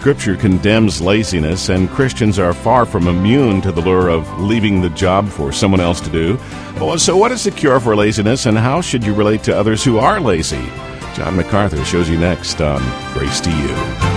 Scripture condemns laziness, and Christians are far from immune to the lure of leaving the job for someone else to do. So what is the cure for laziness, and how should you relate to others who are lazy? John MacArthur shows you next on Grace to You.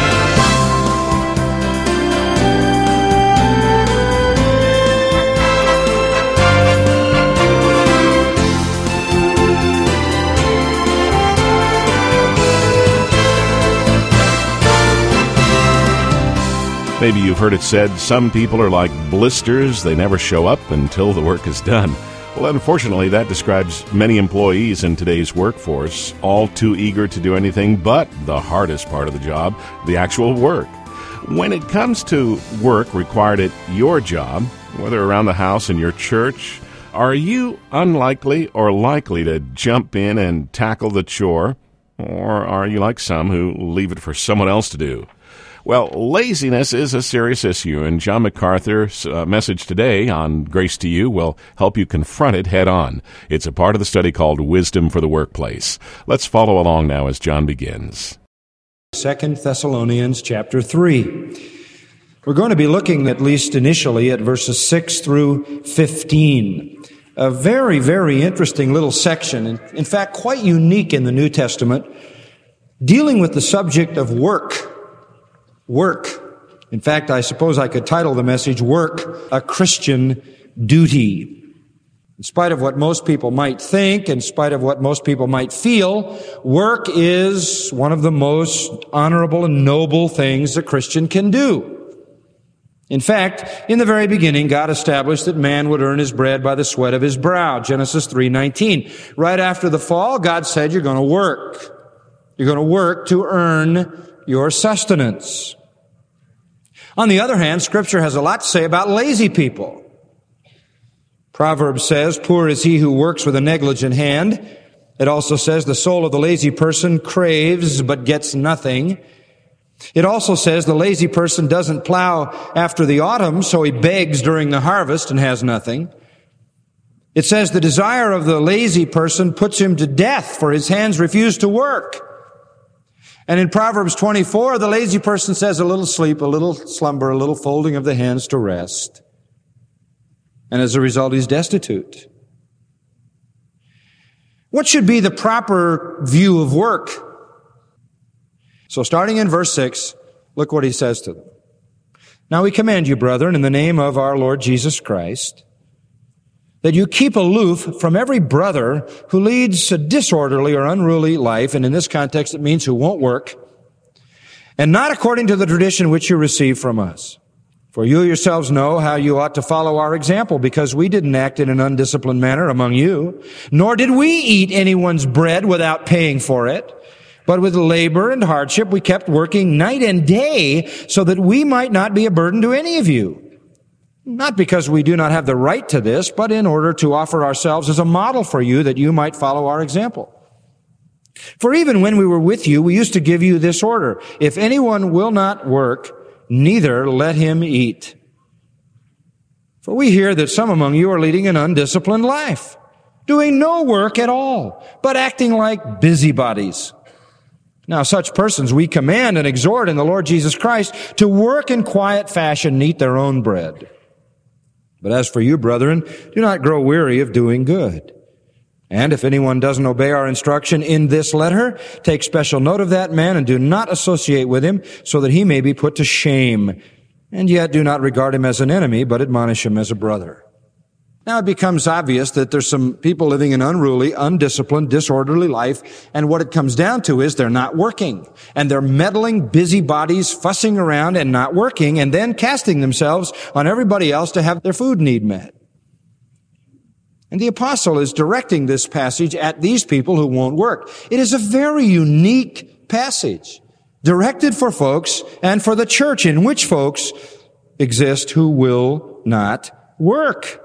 Maybe you've heard it said, some people are like blisters. They never show up until the work is done. Well, unfortunately, that describes many employees in today's workforce, all too eager to do anything but the hardest part of the job, the actual work. When it comes to work required at your job, whether around the house, in your church, are you unlikely or likely to jump in and tackle the chore? Or are you like some who leave it for someone else to do? Well, laziness is a serious issue, and John MacArthur's message today on Grace to You will help you confront it head on. It's a part of the study called Wisdom for the Workplace. Let's follow along now as John begins. 2 Thessalonians chapter 3. We're going to be looking, at least initially, at verses 6 through 15. A very, very interesting little section, in fact, quite unique in the New Testament, dealing with the subject of work. Work. In fact, I suppose I could title the message, Work, a Christian Duty. In spite of what most people might think, in spite of what most people might feel, work is one of the most honorable and noble things a Christian can do. In fact, in the very beginning, God established that man would earn his bread by the sweat of his brow, Genesis 3:19. Right after the fall, God said, you're going to work. You're going to work to earn your sustenance. On the other hand, Scripture has a lot to say about lazy people. Proverbs says, poor is he who works with a negligent hand. It also says the soul of the lazy person craves but gets nothing. It also says the lazy person doesn't plow after the autumn, so he begs during the harvest and has nothing. It says the desire of the lazy person puts him to death, for his hands refuse to work. And in Proverbs 24, the lazy person says a little sleep, a little slumber, a little folding of the hands to rest. And as a result, he's destitute. What should be the proper view of work? So starting in verse 6, look what he says to them. Now we command you, brethren, in the name of our Lord Jesus Christ, that you keep aloof from every brother who leads a disorderly or unruly life, and in this context it means who won't work, and not according to the tradition which you received from us. For you yourselves know how you ought to follow our example, because we didn't act in an undisciplined manner among you, nor did we eat anyone's bread without paying for it, but with labor and hardship we kept working night and day so that we might not be a burden to any of you. Not because we do not have the right to this, but in order to offer ourselves as a model for you that you might follow our example. For even when we were with you, we used to give you this order: if anyone will not work, neither let him eat. For we hear that some among you are leading an undisciplined life, doing no work at all, but acting like busybodies. Now such persons we command and exhort in the Lord Jesus Christ to work in quiet fashion and eat their own bread. But as for you, brethren, do not grow weary of doing good. And if anyone doesn't obey our instruction in this letter, take special note of that man and do not associate with him, so that he may be put to shame. And yet do not regard him as an enemy, but admonish him as a brother. Now it becomes obvious that there's some people living an unruly, undisciplined, disorderly life, and what it comes down to is they're not working. And they're meddling busybodies, fussing around and not working, and then casting themselves on everybody else to have their food need met. And the apostle is directing this passage at these people who won't work. It is a very unique passage, directed for folks and for the church in which folks exist who will not work.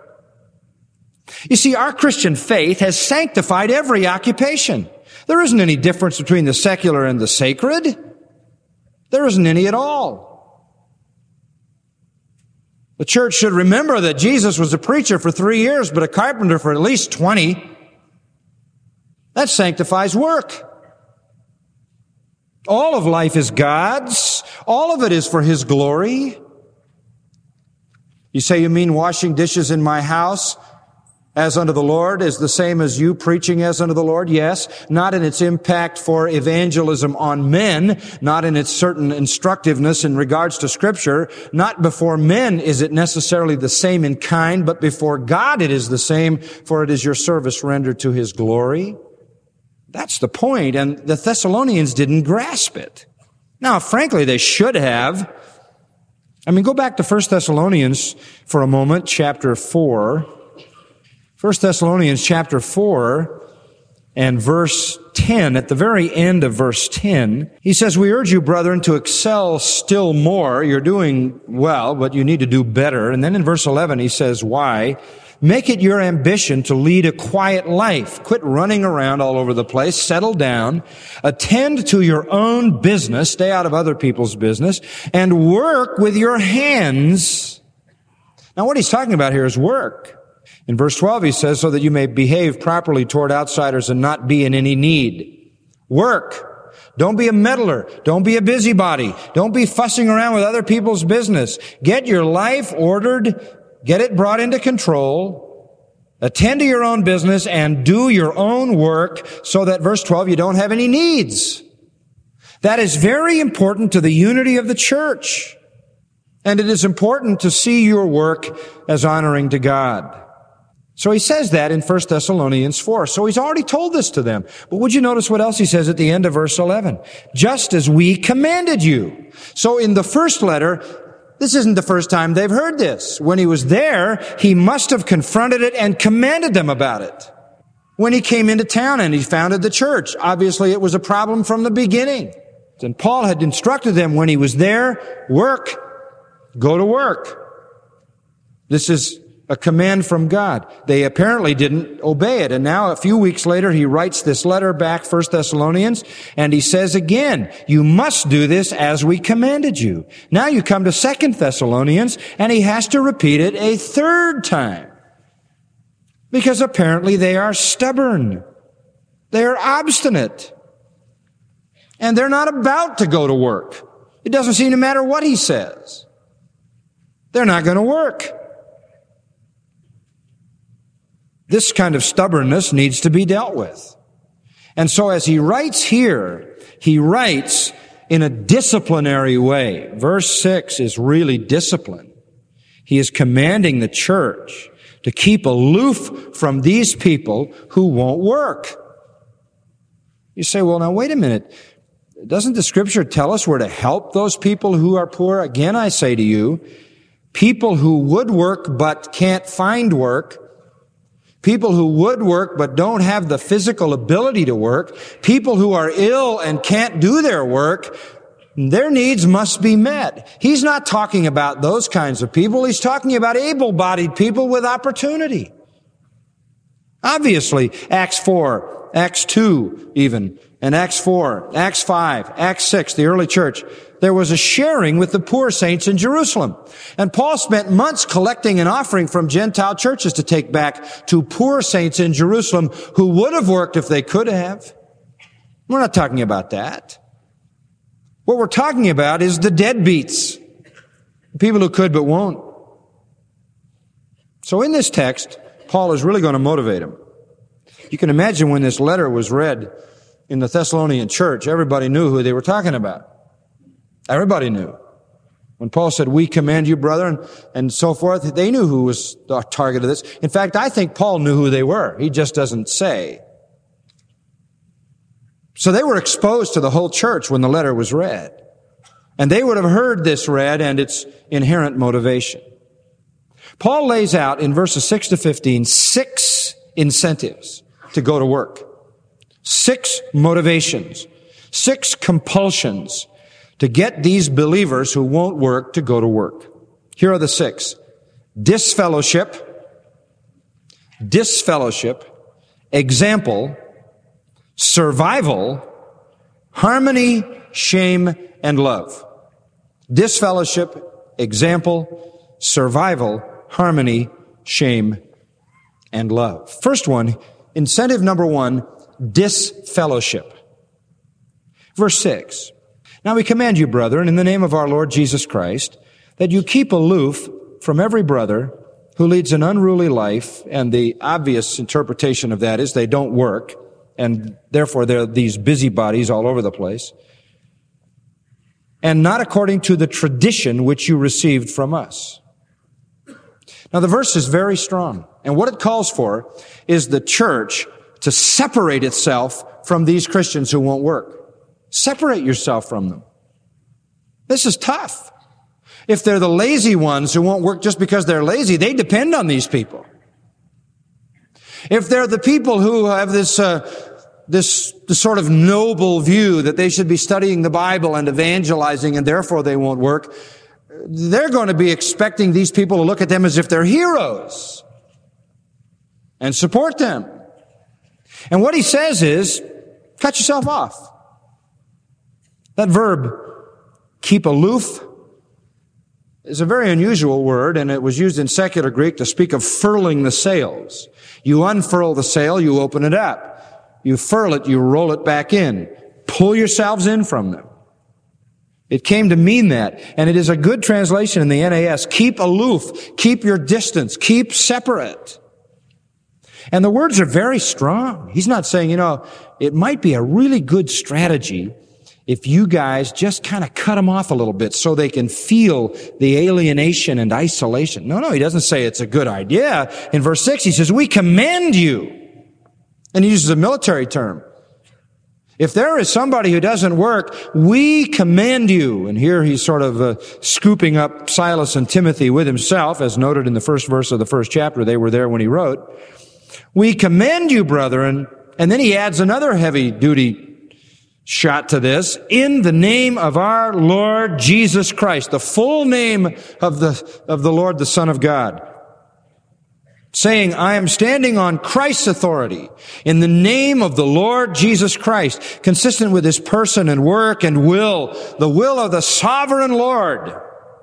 You see, our Christian faith has sanctified every occupation. There isn't any difference between the secular and the sacred. There isn't any at all. The church should remember that Jesus was a preacher for 3 years, but a carpenter for at least 20. That sanctifies work. All of life is God's. All of it is for His glory. You say, you mean washing dishes in my house as unto the Lord is the same as you preaching as unto the Lord? Yes. Not in its impact for evangelism on men, not in its certain instructiveness in regards to Scripture. Not before men is it necessarily the same in kind, but before God it is the same, for it is your service rendered to His glory. That's the point, and the Thessalonians didn't grasp it. Now, frankly, they should have. Go back to 1 Thessalonians for a moment, chapter 4. 1 Thessalonians chapter 4 and verse 10, at the very end of verse 10, he says, we urge you, brethren, to excel still more. You're doing well, but you need to do better. And then in verse 11, he says, why? Make it your ambition to lead a quiet life. Quit running around all over the place. Settle down. Attend to your own business. Stay out of other people's business. And work with your hands. Now, what he's talking about here is work. In verse 12, he says, so that you may behave properly toward outsiders and not be in any need. Work. Don't be a meddler. Don't be a busybody. Don't be fussing around with other people's business. Get your life ordered. Get it brought into control. Attend to your own business and do your own work so that, verse 12, you don't have any needs. That is very important to the unity of the church. And it is important to see your work as honoring to God. So he says that in 1 Thessalonians 4. So he's already told this to them. But would you notice what else he says at the end of verse 11? Just as we commanded you. So in the first letter, this isn't the first time they've heard this. When he was there, he must have confronted it and commanded them about it. When he came into town and he founded the church, obviously it was a problem from the beginning. And Paul had instructed them when he was there, work, go to work. This is a command from God. They apparently didn't obey it. And now a few weeks later, he writes this letter back, 1 Thessalonians, and he says again, you must do this as we commanded you. Now you come to 2 Thessalonians, and he has to repeat it a third time. Because apparently they are stubborn. They are obstinate. And they're not about to go to work. It doesn't seem to matter what he says. They're not going to work. This kind of stubbornness needs to be dealt with. And so as he writes here, he writes in a disciplinary way. Verse 6 is really discipline. He is commanding the church to keep aloof from these people who won't work. You say, well, now wait a minute. Doesn't the Scripture tell us we're to help those people who are poor? Again, I say to you, people who would work but can't find work, people who would work but don't have the physical ability to work, people who are ill and can't do their work, their needs must be met. He's not talking about those kinds of people. He's talking about able-bodied people with opportunity. Obviously, Acts 4, Acts 2 even, and Acts 4, Acts 5, Acts 6, the early church, there was a sharing with the poor saints in Jerusalem. And Paul spent months collecting an offering from Gentile churches to take back to poor saints in Jerusalem who would have worked if they could have. We're not talking about that. What we're talking about is the deadbeats, people who could but won't. So in this text, Paul is really going to motivate them. You can imagine when this letter was read in the Thessalonian church, everybody knew who they were talking about. Everybody knew. When Paul said, we command you, brethren, and so forth, they knew who was the target of this. In fact, I think Paul knew who they were. He just doesn't say. So they were exposed to the whole church when the letter was read. And they would have heard this read and its inherent motivation. Paul lays out in verses 6 to 15 6 incentives to go to work. 6 motivations. 6 compulsions to get these believers who won't work to go to work. Here are the 6. Disfellowship, example, survival, harmony, shame, and love. Disfellowship, example, survival, harmony, shame, and love. First one, incentive number 1, disfellowship. Verse 6. Now we command you, brethren, in the name of our Lord Jesus Christ, that you keep aloof from every brother who leads an unruly life, and the obvious interpretation of that is they don't work, and therefore they're these busybodies all over the place, and not according to the tradition which you received from us. Now the verse is very strong, and what it calls for is the church to separate itself from these Christians who won't work. Separate yourself from them. This is tough. If they're the lazy ones who won't work just because they're lazy, they depend on these people. If they're the people who have this sort of noble view that they should be studying the Bible and evangelizing and therefore they won't work, they're going to be expecting these people to look at them as if they're heroes and support them. And what he says is, cut yourself off. That verb, keep aloof, is a very unusual word, and it was used in secular Greek to speak of furling the sails. You unfurl the sail, you open it up. You furl it, you roll it back in. Pull yourselves in from them. It came to mean that, and it is a good translation in the NAS. Keep aloof, keep your distance, keep separate. And the words are very strong. He's not saying, it might be a really good strategy if you guys just kind of cut them off a little bit so they can feel the alienation and isolation. No, he doesn't say it's a good idea. In verse 6, he says, we command you. And he uses a military term. If there is somebody who doesn't work, we command you. And here he's sort of scooping up Silas and Timothy with himself, as noted in the first verse of the first chapter. They were there when he wrote. We command you, brethren. And then he adds another heavy-duty shot to this, in the name of our Lord Jesus Christ, the full name of the Lord, the Son of God, saying, I am standing on Christ's authority in the name of the Lord Jesus Christ, consistent with his person and work and will, the will of the sovereign Lord.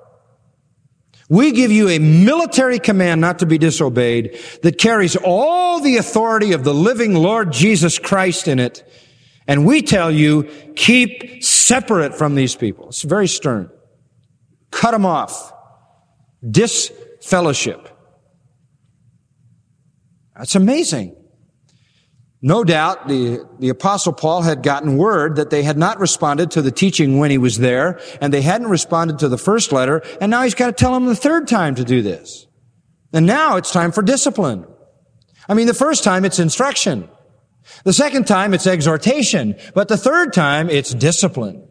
We give you a military command not to be disobeyed that carries all the authority of the living Lord Jesus Christ in it. And we tell you, keep separate from these people. It's very stern. Cut them off. Disfellowship. That's amazing. No doubt the Apostle Paul had gotten word that they had not responded to the teaching when he was there, and they hadn't responded to the first letter, and now he's got to tell them the third time to do this. And now it's time for discipline. The first time it's instruction. The second time, it's exhortation. But the third time, it's discipline.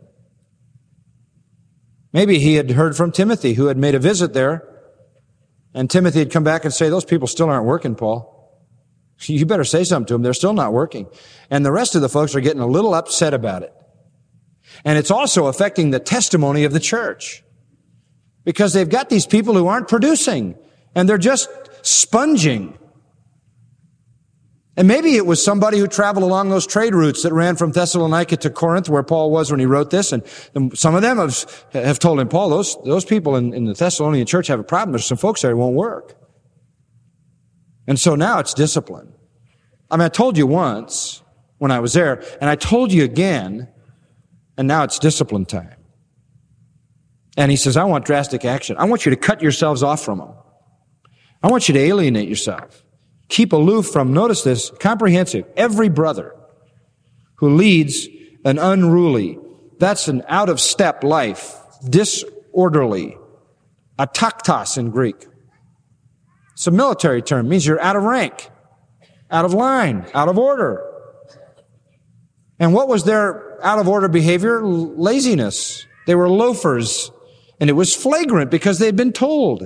Maybe he had heard from Timothy, who had made a visit there. And Timothy had come back and say, those people still aren't working, Paul. You better say something to them. They're still not working. And the rest of the folks are getting a little upset about it. And it's also affecting the testimony of the church. Because they've got these people who aren't producing. And they're just sponging. And maybe it was somebody who traveled along those trade routes that ran from Thessalonica to Corinth, where Paul was when he wrote this. And some of them have told him, Paul, those people in the Thessalonian church have a problem. There's some folks there who won't work. And so now it's discipline. I told you once when I was there, and I told you again, and now it's discipline time. And he says, I want drastic action. I want you to cut yourselves off from them. I want you to alienate yourself. Keep aloof from, notice this, comprehensive, every brother who leads an unruly, that's an out-of-step life, disorderly, ataktos in Greek. It's a military term, it means you're out of rank, out of line, out of order. And what was their out-of-order behavior? Laziness. They were loafers, and it was flagrant because they'd been told.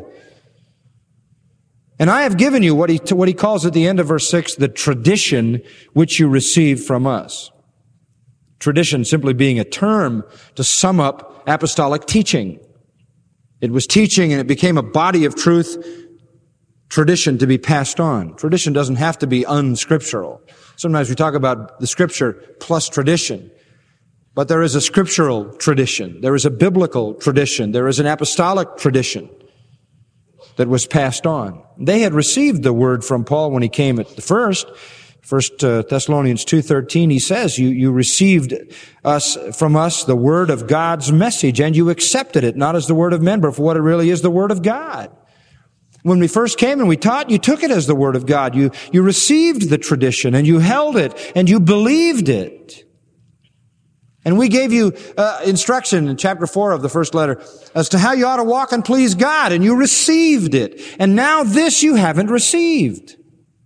And I have given you what he calls at the end of verse 6, the tradition which you received from us. Tradition simply being a term to sum up apostolic teaching. It was teaching and it became a body of truth, tradition to be passed on. Tradition doesn't have to be unscriptural. Sometimes we talk about the scripture plus tradition. But there is a scriptural tradition. There is a biblical tradition. There is an apostolic tradition that was passed on. They had received the word from Paul when he came at the first, 1 Thessalonians 2:13, he says, you received from us the word of God's message, and you accepted it, not as the word of men, but for what it really is, the word of God. When we first came and we taught, you took it as the word of God. You received the tradition, and you held it, and you believed it. And we gave you instruction in chapter 4 of the first letter as to how you ought to walk and please God, and you received it. And now this you haven't received.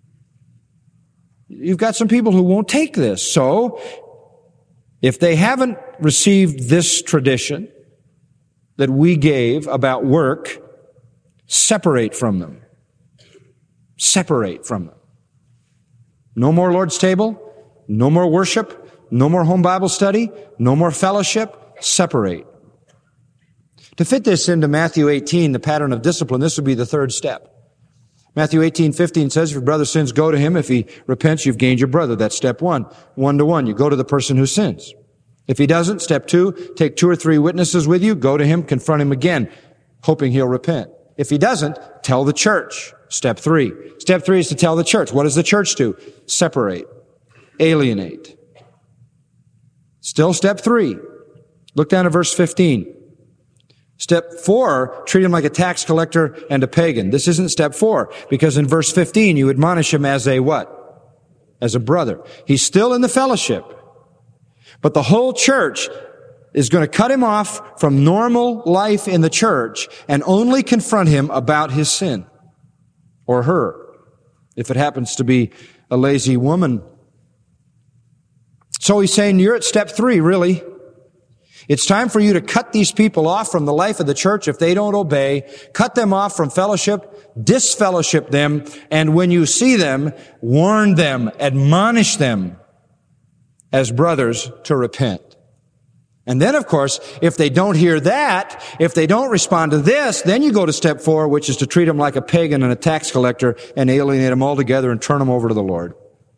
You've got some people who won't take this. So, if they haven't received this tradition that we gave about work, separate from them. Separate from them. No more Lord's table, no more worship, no more home Bible study, no more fellowship. Separate. To fit this into Matthew 18, the pattern of discipline, this would be the third step. Matthew 18:15 says, if your brother sins, go to him. If he repents, you've gained your brother. That's step one. 1-to-1. You go to the person who sins. If he doesn't, step 2, take 2 or 3 witnesses with you, go to him, confront him again, hoping he'll repent. If he doesn't, tell the church. Step 3. Step 3 is to tell the church. What does the church do? Separate. Alienate. Still step 3. Look down at verse 15. Step 4, treat him like a tax collector and a pagan. This isn't step 4, because in verse 15 you admonish him as a what? As a brother. He's still in the fellowship. But the whole church is going to cut him off from normal life in the church and only confront him about his sin. Or her, if it happens to be a lazy woman. So he's saying, you're at step 3, really. It's time for you to cut these people off from the life of the church if they don't obey. Cut them off from fellowship, disfellowship them, and when you see them, warn them, admonish them as brothers to repent. And then, of course, if they don't hear that, if they don't respond to this, then you go to step 4, which is to treat them like a pagan and a tax collector and alienate them altogether and turn them over to the Lord.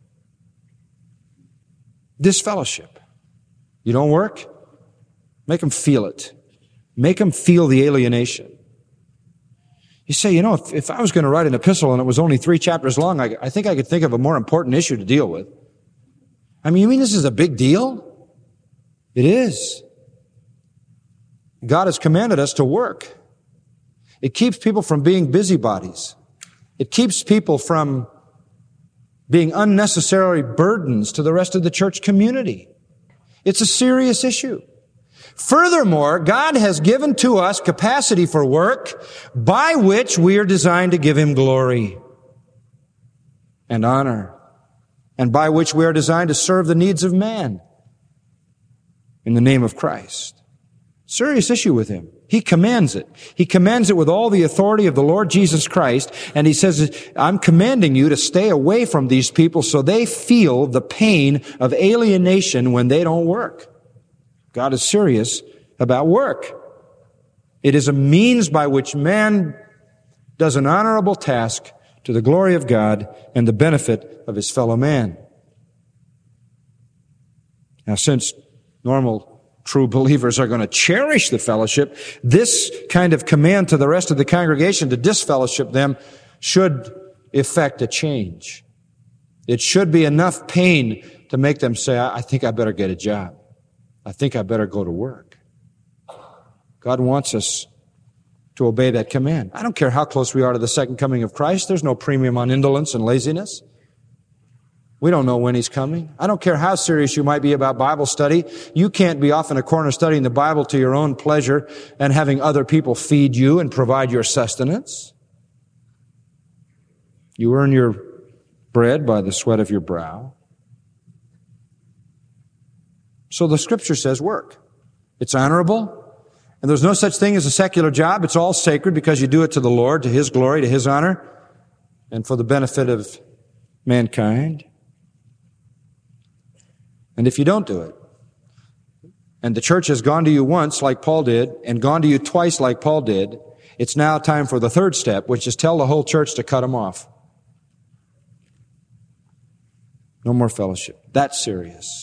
Disfellowship. You don't work? Make them feel it. Make them feel the alienation. You say, if I was going to write an epistle and it was only 3 chapters long, I think I could think of a more important issue to deal with. I mean, you mean this is a big deal? It is. God has commanded us to work. It keeps people from being busybodies. It keeps people from being unnecessary burdens to the rest of the church community. It's a serious issue. Furthermore, God has given to us capacity for work by which we are designed to give Him glory and honor, and by which we are designed to serve the needs of man in the name of Christ. Serious issue with Him. He commands it. He commands it with all the authority of the Lord Jesus Christ, and He says, I'm commanding you to stay away from these people so they feel the pain of alienation when they don't work. God is serious about work. It is a means by which man does an honorable task to the glory of God and the benefit of his fellow man. Now, since normal true believers are going to cherish the fellowship, this kind of command to the rest of the congregation to disfellowship them should effect a change. It should be enough pain to make them say, I think I better get a job. I think I better go to work. God wants us to obey that command. I don't care how close we are to the second coming of Christ. There's no premium on indolence and laziness. We don't know when He's coming. I don't care how serious you might be about Bible study. You can't be off in a corner studying the Bible to your own pleasure and having other people feed you and provide your sustenance. You earn your bread by the sweat of your brow. So the Scripture says work. It's honorable. And there's no such thing as a secular job. It's all sacred because you do it to the Lord, to His glory, to His honor, and for the benefit of mankind. And if you don't do it, and the church has gone to you once like Paul did, and gone to you twice like Paul did, it's now time for the third step, which is tell the whole church to cut them off. No more fellowship. That's serious.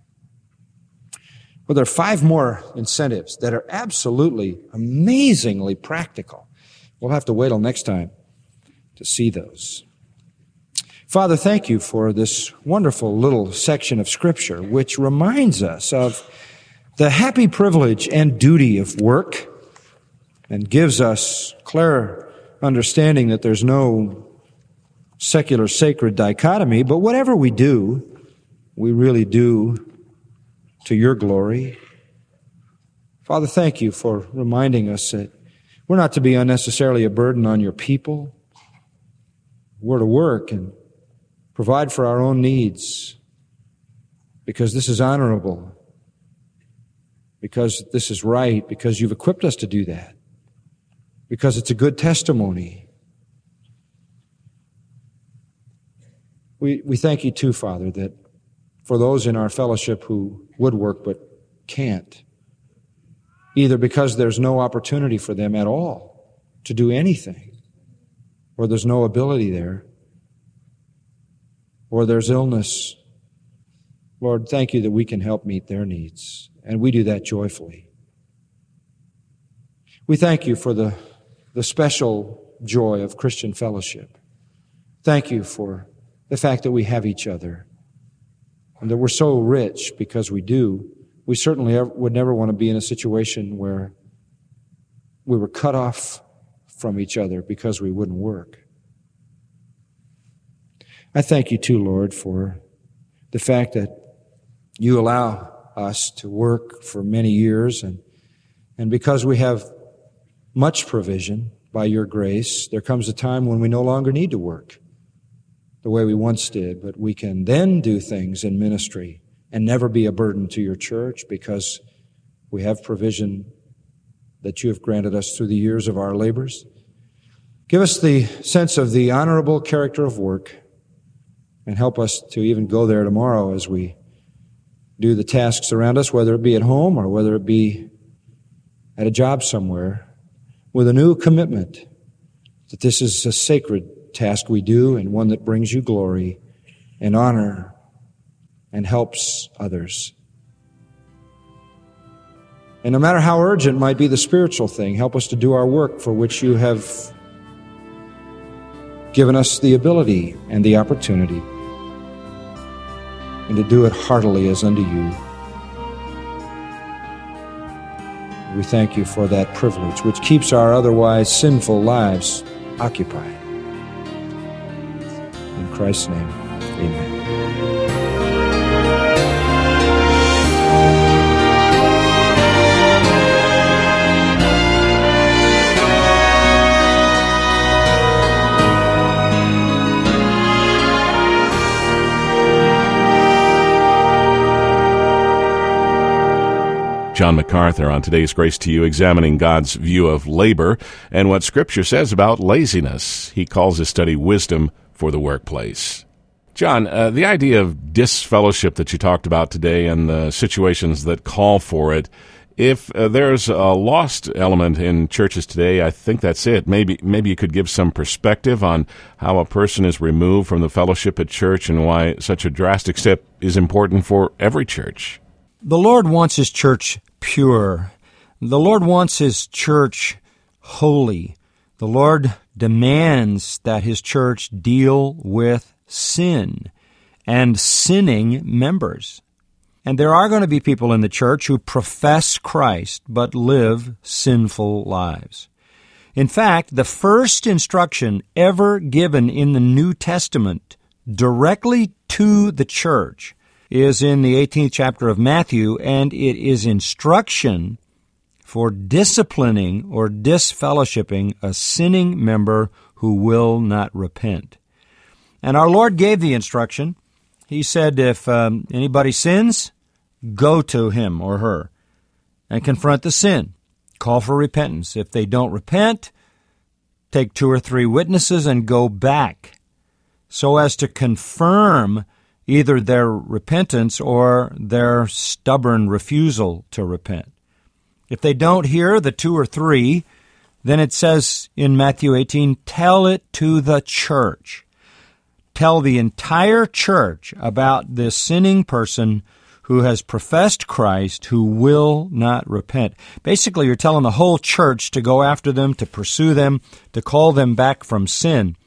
Well, there are 5 more incentives that are absolutely, amazingly practical. We'll have to wait till next time to see those. Father, thank you for this wonderful little section of Scripture which reminds us of the happy privilege and duty of work and gives us clear understanding that there's no secular sacred dichotomy, but whatever we do, we really do to your glory. Father, thank you for reminding us that we're not to be unnecessarily a burden on your people. We're to work and provide for our own needs because this is honorable, because this is right, because you've equipped us to do that, because it's a good testimony. We thank you too, Father, that for those in our fellowship who would work but can't, either because there's no opportunity for them at all to do anything, or there's no ability there, or there's illness. Lord, thank you that we can help meet their needs, and we do that joyfully. We thank you for the special joy of Christian fellowship. Thank you for the fact that we have each other, and that we're so rich because we do. We certainly would never want to be in a situation where we were cut off from each other because we wouldn't work. I thank you too, Lord, for the fact that you allow us to work for many years, and because we have much provision by your grace, there comes a time when we no longer need to work the way we once did, but we can then do things in ministry and never be a burden to your church because we have provision that you have granted us through the years of our labors. Give us the sense of the honorable character of work, and help us to even go there tomorrow as we do the tasks around us, whether it be at home or whether it be at a job somewhere, with a new commitment that this is a sacred task we do and one that brings you glory and honor and helps others. And no matter how urgent might be the spiritual thing, help us to do our work for which you have given us the ability and the opportunity, and to do it heartily as unto you. We thank you for that privilege which keeps our otherwise sinful lives occupied. In Christ's name, amen. John MacArthur on today's Grace to You, examining God's view of labor and what Scripture says about laziness. He calls his study Wisdom for the Workplace. John, the idea of disfellowship that you talked about today and the situations that call for it, if there's a lost element in churches today, I think that's it. Maybe you could give some perspective on how a person is removed from the fellowship at church and why such a drastic step is important for every church. The Lord wants His church pure. The Lord wants His church holy. The Lord demands that His church deal with sin and sinning members. And there are going to be people in the church who profess Christ but live sinful lives. In fact, the first instruction ever given in the New Testament directly to the church is in the 18th chapter of Matthew, and it is instruction for disciplining or disfellowshipping a sinning member who will not repent. And our Lord gave the instruction. He said, if anybody sins, go to him or her and confront the sin. Call for repentance. If they don't repent, take 2 or 3 witnesses and go back so as to confirm either their repentance or their stubborn refusal to repent. If they don't hear the 2 or 3, then it says in Matthew 18, tell it to the church. Tell the entire church about this sinning person who has professed Christ, who will not repent. Basically, you're telling the whole church to go after them, to pursue them, to call them back from sin.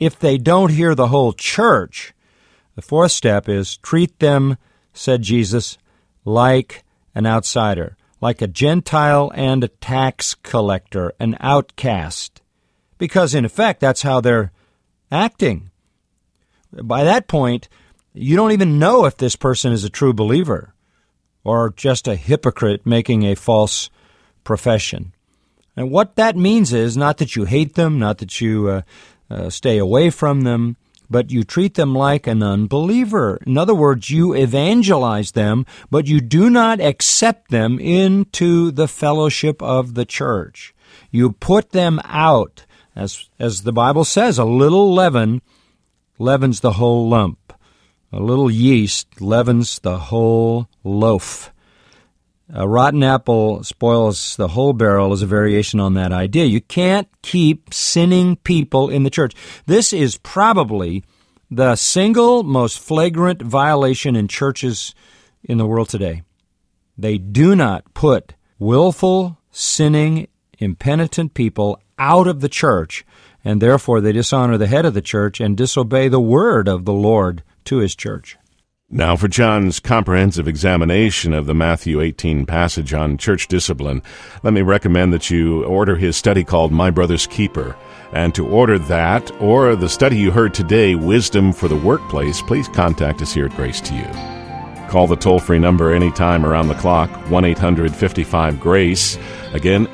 if they don't hear the whole church, the fourth step is treat them, said Jesus, like an outsider, like a Gentile and a tax collector, an outcast. Because, in effect, that's how they're acting. By that point, you don't even know if this person is a true believer or just a hypocrite making a false profession. And what that means is not that you hate them, not that you stay away from them, but you treat them like an unbeliever. In other words, you evangelize them, but you do not accept them into the fellowship of the church. You put them out. As the Bible says, a little leaven leavens the whole lump. A little yeast leavens the whole loaf. A rotten apple spoils the whole barrel is a variation on that idea. You can't keep sinning people in the church. This is probably the single most flagrant violation in churches in the world today. They do not put willful, sinning, impenitent people out of the church, and therefore they dishonor the head of the church and disobey the word of the Lord to his church. Now, for John's comprehensive examination of the Matthew 18 passage on church discipline, let me recommend that you order his study called My Brother's Keeper. And to order that, or the study you heard today, Wisdom for the Workplace, please contact us here at Grace to You. Call the toll-free number anytime around the clock, 1-800-55-GRACE. Again,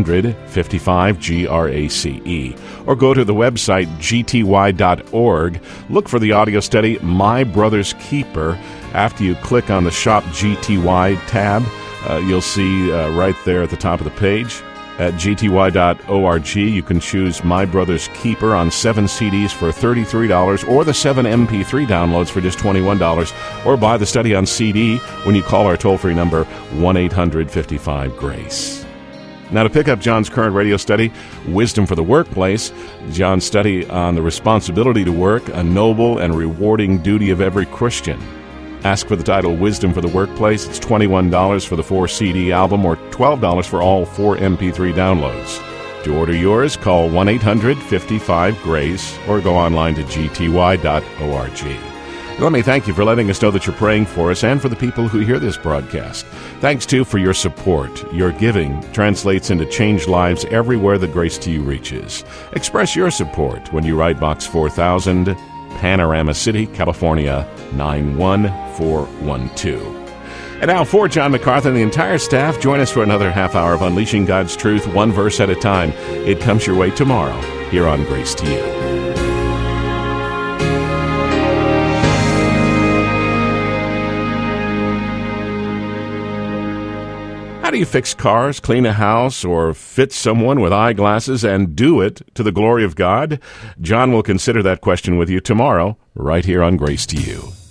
800-55-GRACE. Or go to the website, gty.org. Look for the audio study, My Brother's Keeper. After you click on the Shop GTY tab, you'll see right there at the top of the page, at gty.org, you can choose My Brother's Keeper on 7 CDs for $33, or the 7 MP3 downloads for just $21, or buy the study on CD when you call our toll-free number, 1-800-55-GRACE. Now, to pick up John's current radio study, Wisdom for the Workplace, John's study on the responsibility to work, a noble and rewarding duty of every Christian. Ask for the title Wisdom for the Workplace. It's $21 for the 4-CD album or $12 for all 4 MP3 downloads. To order yours, call 1-800-55-GRACE or go online to gty.org. Let me thank you for letting us know that you're praying for us and for the people who hear this broadcast. Thanks, too, for your support. Your giving translates into changed lives everywhere that Grace to You reaches. Express your support when you write Box 4000, Panorama City, California, 91412. And now, for John MacArthur and the entire staff, join us for another half hour of Unleashing God's Truth, one verse at a time. It comes your way tomorrow here on Grace to You. How do you fix cars, clean a house, or fit someone with eyeglasses and do it to the glory of God? John will consider that question with you tomorrow, right here on Grace to You.